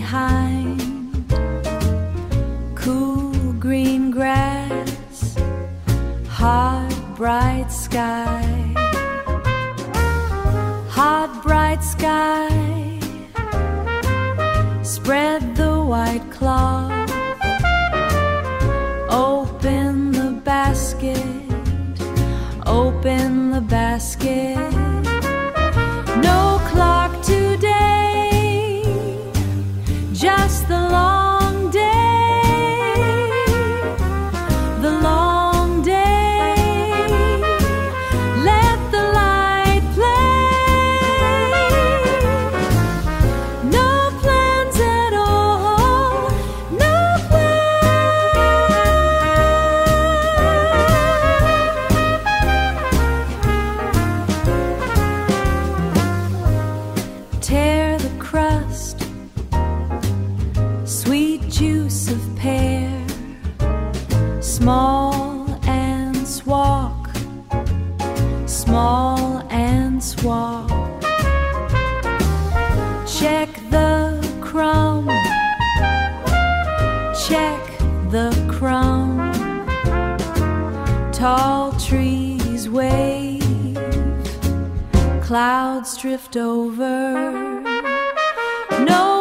behind. Cool green grass, hot bright sky. Hot bright sky, spread the white cloth. Open the basket, open the basket. No clock today, just the long day, the long day. Let the light play. No plans at all, no tear the crust, sweet juice of pear, small ants walk, small ants walk. Check the crumb, check the crumb. Tall trees wave, clouds drift over. No